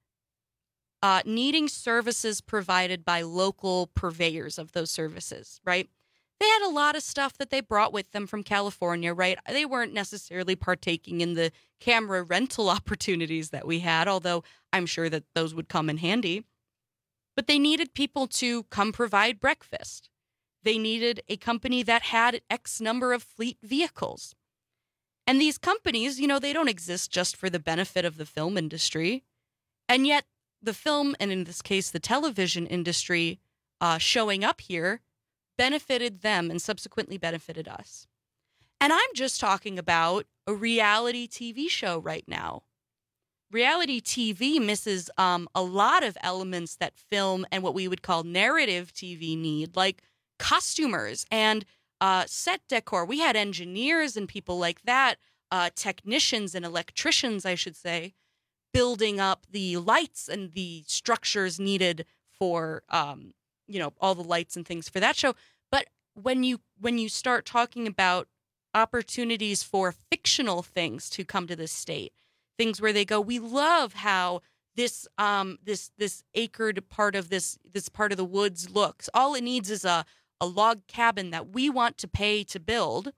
uh, needing services provided by local purveyors of those services, right? They had a lot of stuff that they brought with them from California, right? They weren't necessarily partaking in the camera rental opportunities that we had, although I'm sure that those would come in handy. But they needed people to come provide breakfast. They needed a company that had X number of fleet vehicles. And these companies, you know, they don't exist just for the benefit of the film industry. And yet the film, and in this case, the television industry uh, showing up here, benefited them and subsequently benefited us. And I'm just talking about a reality T V show right now. Reality T V misses um, a lot of elements that film and what we would call narrative T V need, like costumers and uh, set decor. We had engineers and people like that, uh, technicians and electricians, I should say, building up the lights and the structures needed for um, you know, all the lights and things for that show. But when you when you start talking about opportunities for fictional things to come to this state, things where they go, we love how this um this this acred part of this this part of the woods looks. All it needs is a a log cabin that we want to pay to build.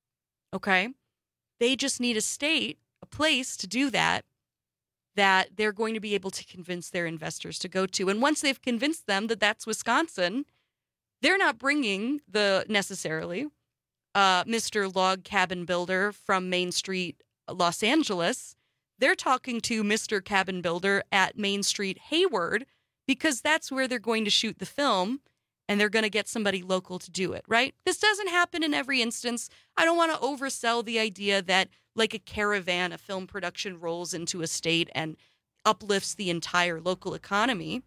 Okay? They just need a state, a place to do that, that they're going to be able to convince their investors to go to. And once they've convinced them that that's Wisconsin, they're not bringing the necessarily uh, Mister Log Cabin Builder from Main Street, Los Angeles. They're talking to Mister Cabin Builder at Main Street, Hayward, because that's where they're going to shoot the film, and they're going to get somebody local to do it, right? This doesn't happen in every instance. I don't want to oversell the idea that like a caravan, a film production rolls into a state and uplifts the entire local economy.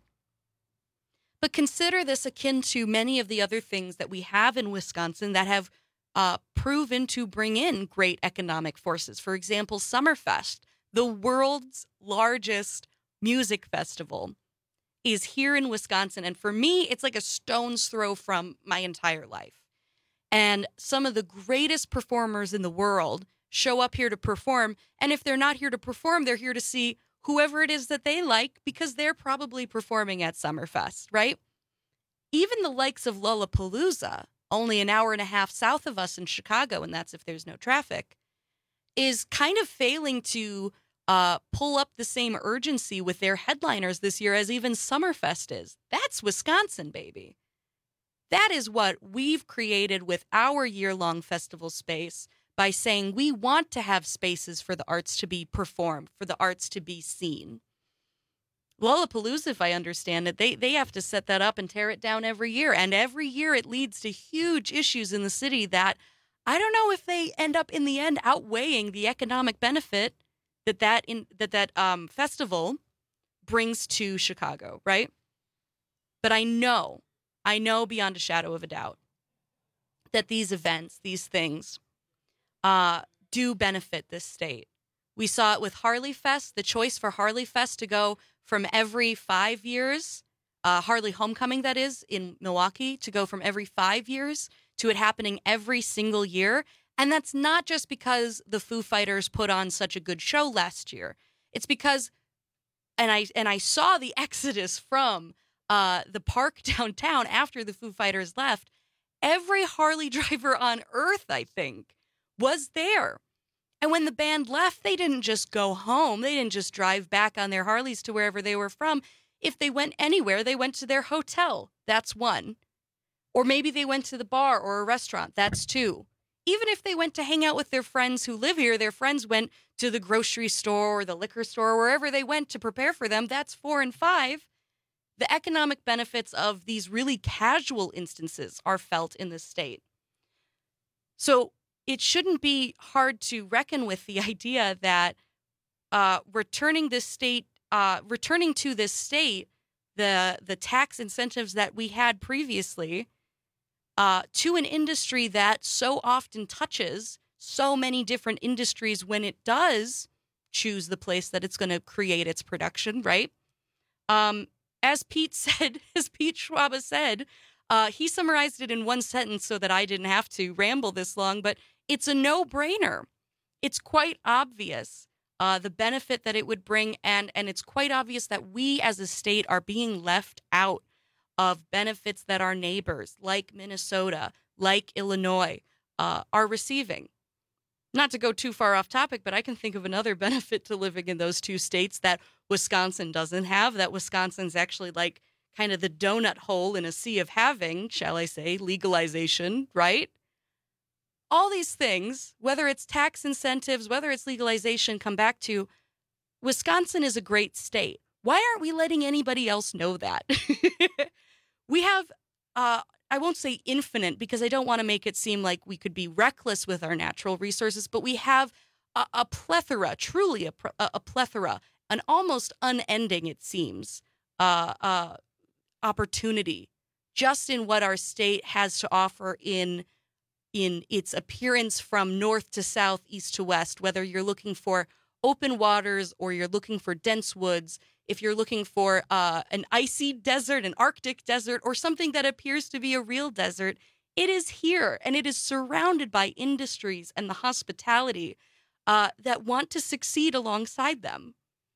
But consider this akin to many of the other things that we have in Wisconsin that have uh, proven to bring in great economic forces. For example, Summerfest, the world's largest music festival, is here in Wisconsin. And for me, it's like a stone's throw from my entire life. And some of the greatest performers in the world show up here to perform. And if they're not here to perform, they're here to see whoever it is that they like, because they're probably performing at Summerfest, right? Even the likes of Lollapalooza, only an hour and a half south of us in Chicago, and that's if there's no traffic, is kind of failing to uh, pull up the same urgency with their headliners this year as even Summerfest is. That's Wisconsin, baby. That is what we've created with our year-long festival space, by saying we want to have spaces for the arts to be performed, for the arts to be seen. Lollapalooza, if I understand it, they, they have to set that up and tear it down every year. And every year it leads to huge issues in the city that I don't know if they end up in the end outweighing the economic benefit that that, in, that, that um, festival brings to Chicago, right? But I know, I know beyond a shadow of a doubt that these events, these things, Uh, do benefit this state. We saw it with Harley Fest, the choice for Harley Fest to go from every five years, uh, Harley Homecoming, that is, in Milwaukee, to go from every five years to it happening every single year. And that's not just because the Foo Fighters put on such a good show last year. It's because, and I and I saw the exodus from uh, the park downtown after the Foo Fighters left. Every Harley driver on earth, I think, was there. And when the band left, they didn't just go home. They didn't just drive back on their Harleys to wherever they were from. If they went anywhere, they went to their hotel. That's one. Or maybe they went to the bar or a restaurant. That's two. Even if they went to hang out with their friends who live here, their friends went to the grocery store or the liquor store, wherever they went to prepare for them. That's four and five. The economic benefits of these really casual instances are felt in this state. So it shouldn't be hard to reckon with the idea that uh, returning this state, uh, returning to this state, the the tax incentives that we had previously, uh, to an industry that so often touches so many different industries when it does choose the place that it's going to create its production, right? Um, as Pete said, as Pete Schwab said, uh, he summarized it in one sentence so that I didn't have to ramble this long, but it's a no-brainer. It's quite obvious uh, the benefit that it would bring, and, and it's quite obvious that we as a state are being left out of benefits that our neighbors, like Minnesota, like Illinois, uh, are receiving. Not to go too far off topic, but I can think of another benefit to living in those two states that Wisconsin doesn't have, that Wisconsin's actually like kind of the donut hole in a sea of having, shall I say, legalization, right? All these things, whether it's tax incentives, whether it's legalization, come back to Wisconsin is a great state. Why aren't we letting anybody else know that? We have, uh, I won't say infinite because I don't want to make it seem like we could be reckless with our natural resources, but we have a, a plethora, truly a, a plethora, an almost unending, it seems, uh, uh, opportunity just in what our state has to offer in in its appearance from north to south, east to west, whether you're looking for open waters or you're looking for dense woods, if you're looking for uh, an icy desert, an Arctic desert, or something that appears to be a real desert, it is here, and it is surrounded by industries and the hospitality uh, that want to succeed alongside them.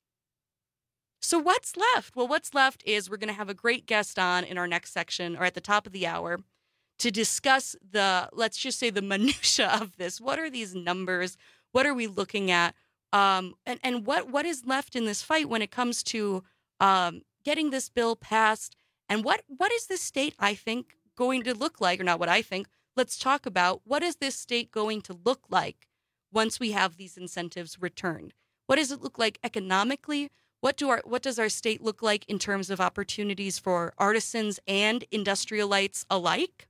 So what's left? Well, what's left is we're going to have a great guest on in our next section, or at the top of the hour, to discuss the, let's just say, the minutia of this. What are these numbers? What are we looking at? Um, and, and what what is left in this fight when it comes to um, getting this bill passed? And what what is this state, I think, going to look like? Or not what I think. Let's talk about what is this state going to look like once we have these incentives returned? What does it look like economically? What do our what does our state look like in terms of opportunities for artisans and industrialites alike?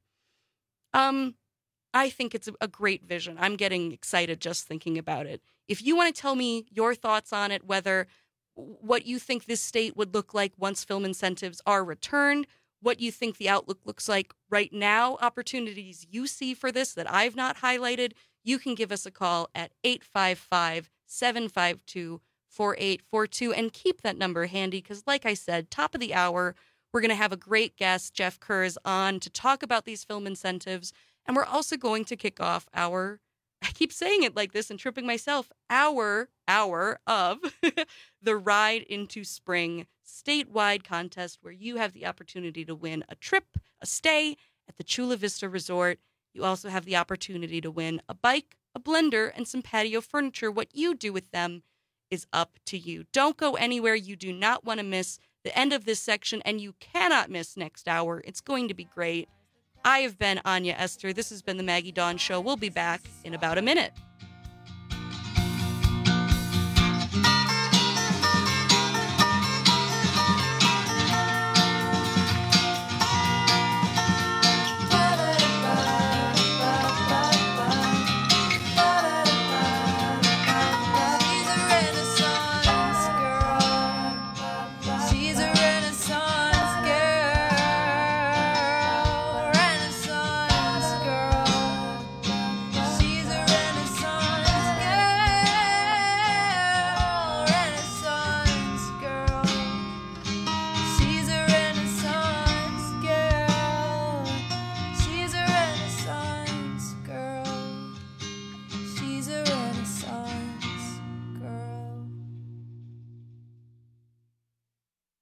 Um, I think it's a, a great vision. I'm getting excited just thinking about it. If you want to tell me your thoughts on it, whether what you think this state would look like once film incentives are returned, what you think the outlook looks like right now, opportunities you see for this that I've not highlighted, you can give us a call at eight five five, seven five two, four eight four two and keep that number handy because, like I said, top of the hour, we're going to have a great guest, Jeff Kurz, on to talk about these film incentives. And we're also going to kick off our, I keep saying it like this and tripping myself, our hour of the Ride into Spring statewide contest where you have the opportunity to win a trip, a stay at the Chula Vista Resort. You also have the opportunity to win a bike, a blender, and some patio furniture. What you do with them is up to you. Don't go anywhere. You do not want to miss the end of this section, and you cannot miss next hour. It's going to be great. I have been Anya Esther. This has been the Maggie Dawn Show. We'll be back in about a minute.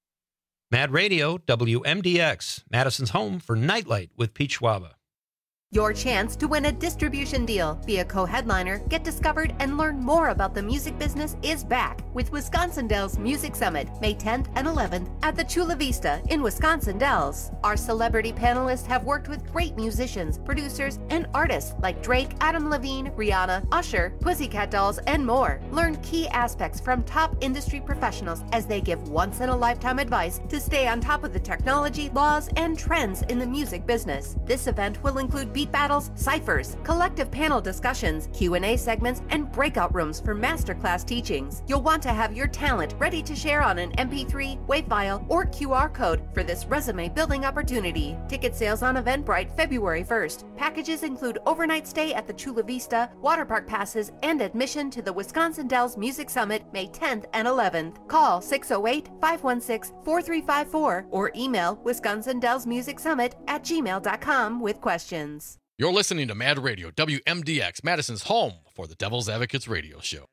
Mad Radio, W M D X, Madison's home for Nightlight with Pete Schwab. Your chance to win a distribution deal, be a co-headliner, get discovered, and learn more about the music business is back with Wisconsin Dells Music Summit, May tenth and eleventh at the Chula Vista in Wisconsin Dells. Our celebrity panelists have worked with great musicians, producers, and artists like Drake, Adam Levine, Rihanna, Usher, Pussycat Dolls, and more. Learn key aspects from top industry professionals as they give once-in-a-lifetime advice to stay on top of the technology, laws, and trends in the music business. This event will include beat battles, ciphers, collective panel discussions, Q and A segments, and breakout rooms for masterclass teachings. You'll want to have your talent ready to share on an M P three, WAV file, or Q R code for this resume building opportunity. Ticket sales on Eventbrite February first. Packages include overnight stay at the Chula Vista, water park passes, and admission to the Wisconsin Dells Music Summit May tenth and eleventh. Call six oh eight, five one six, four three five four or email Wisconsin Dells Music Summit at gmail dot com with questions. You're listening to Mad Radio, W M D X, Madison's home for the Devil's Advocates radio show.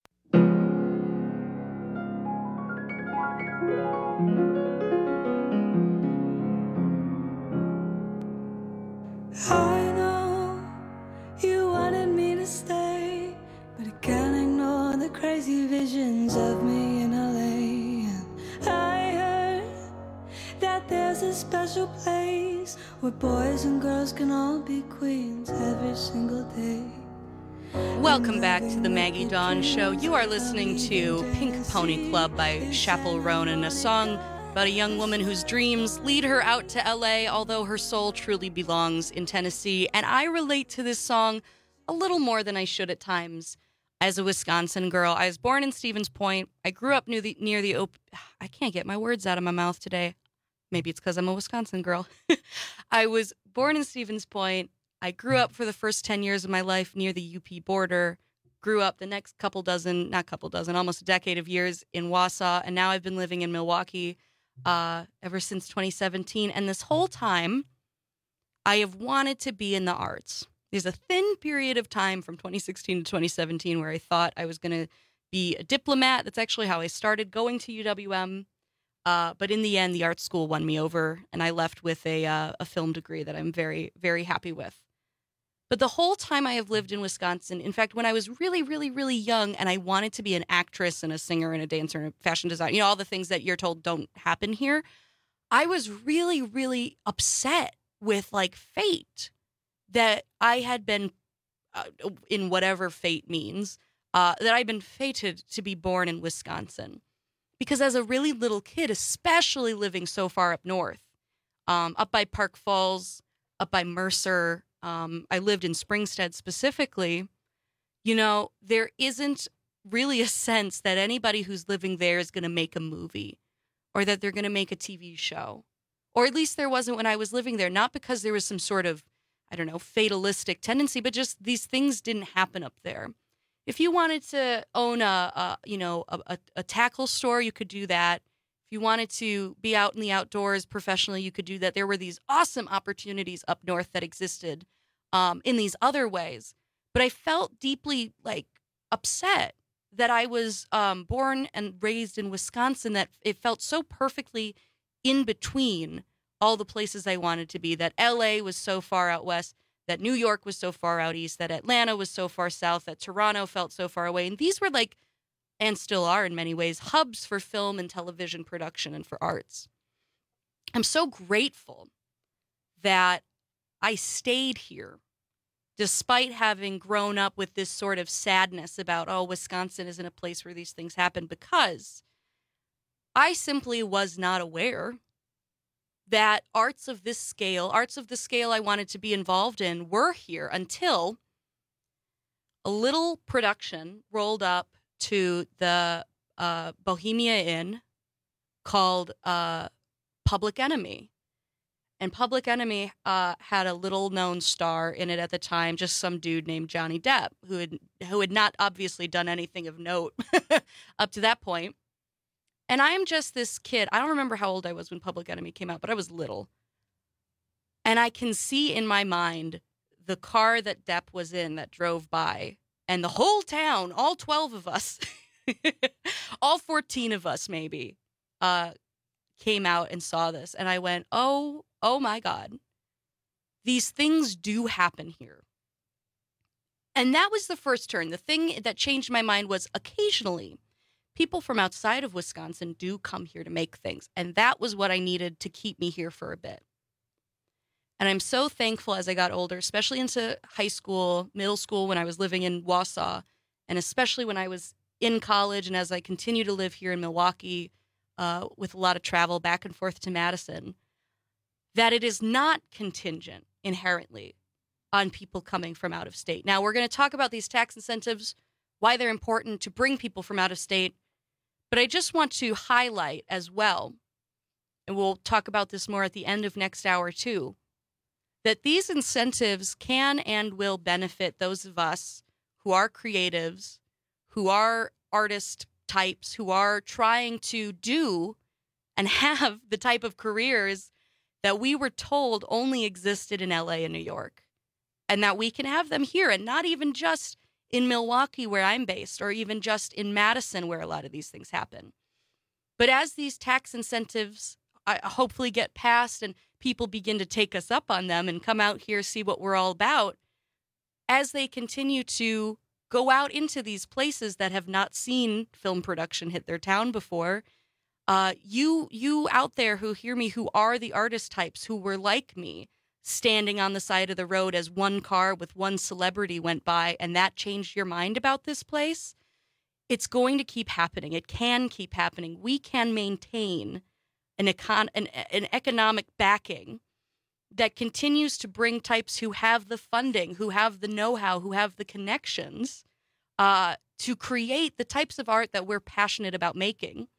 I know you wanted me to stay, but I can't ignore the crazy visions of me in L A. I heard that there's a special place where boys and girls can all be queens every single day. Welcome back to the Maggie Dawn Show. You are listening to Pink Pony Club by Chappell Ronan, a song about a young woman whose dreams lead her out to L A, although her soul truly belongs in Tennessee. And I relate to this song a little more than I should at times as a Wisconsin girl. I was born in Stevens Point. I grew up near the, near the op- I can't get my words out of my mouth today. Maybe it's because I'm a Wisconsin girl. I was born in Stevens Point. I grew up for the first ten years of my life near the U P border. Grew up the next couple dozen, not couple dozen, almost a decade of years in Wausau. And now I've been living in Milwaukee uh, ever since twenty seventeen. And this whole time, I have wanted to be in the arts. There's a thin period of time from twenty sixteen to twenty seventeen where I thought I was going to be a diplomat. That's actually how I started going to U W M. Uh, but in the end, the art school won me over, and I left with a uh, a film degree that I'm very, very happy with. But the whole time I have lived in Wisconsin, in fact, when I was really, really, really young and I wanted to be an actress and a singer and a dancer and a fashion designer, you know, all the things that you're told don't happen here, I was really, really upset with, like, fate, that I had been, uh, in whatever fate means, uh, that I'd been fated to be born in Wisconsin. Because as a really little kid, especially living so far up north, um, up by Park Falls, up by Mercer, um, I lived in Springstead specifically, you know, there isn't really a sense that anybody who's living there is going to make a movie or that they're going to make a T V show. Or at least there wasn't when I was living there, not because there was some sort of, I don't know, fatalistic tendency, but just these things didn't happen up there. If you wanted to own a, a you know, a, a, a tackle store, you could do that. If you wanted to be out in the outdoors professionally, you could do that. There were these awesome opportunities up north that existed um, in these other ways. But I felt deeply, like, upset that I was um, born and raised in Wisconsin, that it felt so perfectly in between all the places I wanted to be, that L A was so far out west, that New York was so far out east, that Atlanta was so far south, that Toronto felt so far away. And these were like, and still are in many ways, hubs for film and television production and for arts. I'm so grateful that I stayed here, despite having grown up with this sort of sadness about, oh, Wisconsin isn't a place where these things happen, because I simply was not aware that arts of this scale, arts of the scale I wanted to be involved in, were here until a little production rolled up to the uh, Bohemia Inn called uh, Public Enemy. And Public Enemy uh, had a little-known star in it at the time, just some dude named Johnny Depp, who had, who had not obviously done anything of note up to that point. And I'm just this kid. I don't remember how old I was when Public Enemy came out, but I was little. And I can see in my mind the car that Depp was in that drove by, and the whole town, all twelve of us, all fourteen of us maybe, uh, came out and saw this. And I went, oh, oh my God. these things do happen here. And that was the first turn. The thing that changed my mind was occasionally people from outside of Wisconsin do come here to make things. And that was what I needed to keep me here for a bit. And I'm so thankful as I got older, especially into high school, middle school, when I was living in Wausau, and especially when I was in college and as I continue to live here in Milwaukee uh, with a lot of travel back and forth to Madison, that it is not contingent inherently on people coming from out of state. Now, we're going to talk about these tax incentives, why they're important to bring people from out of state, but I just want to highlight as well, and we'll talk about this more at the end of next hour too, that these incentives can and will benefit those of us who are creatives, who are artist types, who are trying to do and have the type of careers that we were told only existed in L A and New York, and that we can have them here, and not even just in Milwaukee where I'm based, or even just in Madison where a lot of these things happen. But as these tax incentives uh, hopefully get passed and people begin to take us up on them and come out here, see what we're all about, as they continue to go out into these places that have not seen film production hit their town before, uh, you you out there who hear me, who are the artist types, who were like me, standing on the side of the road as one car with one celebrity went by, and that changed your mind about this place, it's going to keep happening. It can keep happening. We can maintain an, econ- an, an economic backing that continues to bring types who have the funding, who have the know-how, who have the connections uh, to create the types of art that we're passionate about making.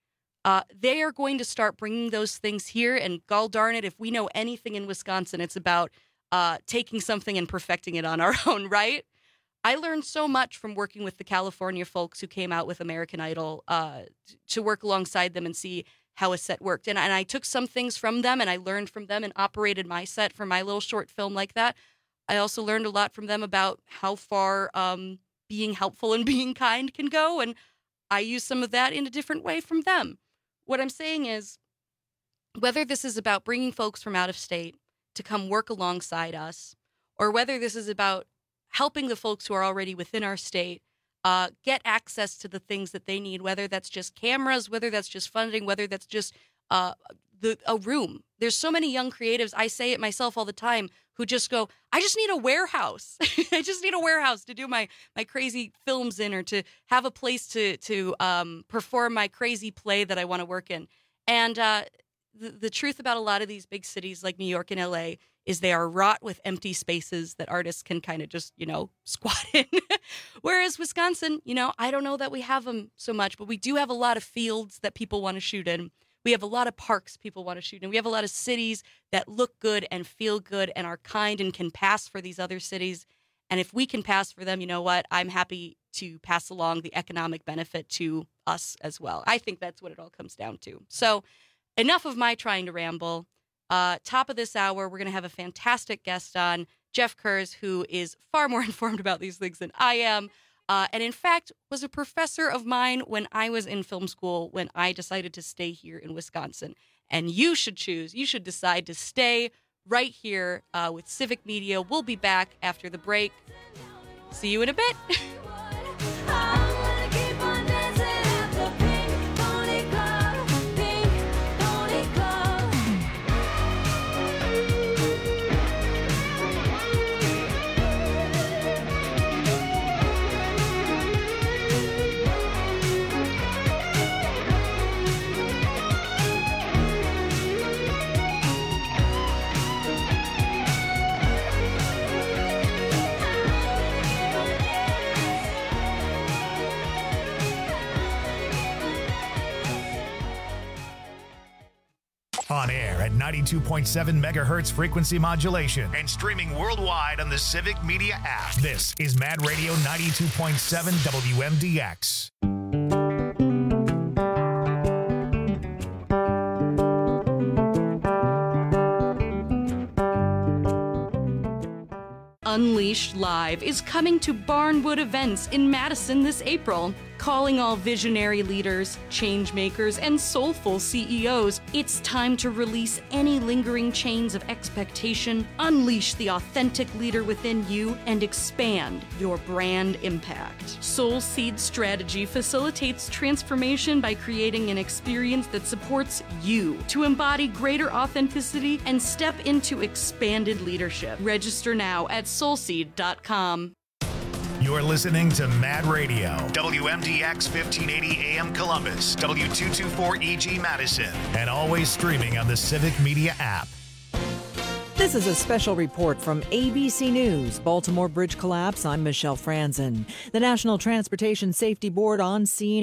Uh, they are going to start bringing those things here, and gall darn it, if we know anything in Wisconsin, it's about uh, taking something and perfecting it on our own, right? I learned so much from working with the California folks who came out with American Idol uh, to work alongside them and see how a set worked. And, and I took some things from them, and I learned from them and operated my set for my little short film like that. I also learned a lot from them about how far um, being helpful and being kind can go, and I use some of that in a different way from them. What I'm saying is, whether this is about bringing folks from out of state to come work alongside us, or whether this is about helping the folks who are already within our state uh, get access to the things that they need, whether that's just cameras, whether that's just funding, whether that's just uh, the a room. There's so many young creatives, I say it myself all the time, who just go, I just need a warehouse. I just need a warehouse to do my my crazy films in, or to have a place to to um, perform my crazy play that I want to work in. And uh, the, the truth about a lot of these big cities like New York and L A is they are wrought with empty spaces that artists can kind of just, you know, squat in. Whereas Wisconsin, you know, I don't know that we have them so much, but we do have a lot of fields that people want to shoot in. We have a lot of parks people want to shoot in. We have a lot of cities that look good and feel good and are kind and can pass for these other cities. And if we can pass for them, you know what? I'm happy to pass along the economic benefit to us as well. I think that's what it all comes down to. So enough of my trying to ramble. Uh, top of this hour, we're going to have a fantastic guest on, Jeff Kurz, who is far more informed about these things than I am. Uh, and in fact, was a professor of mine when I was in film school, when I decided to stay here in Wisconsin. And you should choose. You should decide to stay right here uh, with Civic Media. We'll be back after the break. See you in a bit. On air at ninety-two point seven megahertz frequency modulation and streaming worldwide on the Civic Media app. This is Mad Radio ninety-two point seven W M D X. Unleashed Live is coming to Barnwood Events in Madison this April. Calling all visionary leaders, change makers, and soulful C E Os, it's time to release any lingering chains of expectation, unleash the authentic leader within you, and expand your brand impact. Soul Seed Strategy facilitates transformation by creating an experience that supports you to embody greater authenticity and step into expanded leadership. Register now at soul seed dot com. You're listening to Mad Radio, W M D X fifteen eighty A M Columbus, W two twenty-four E G Madison, and always streaming on the Civic Media app. This is a special report from A B C News. Baltimore Bridge collapse. I'm Michelle Franzen. The National Transportation Safety Board on scene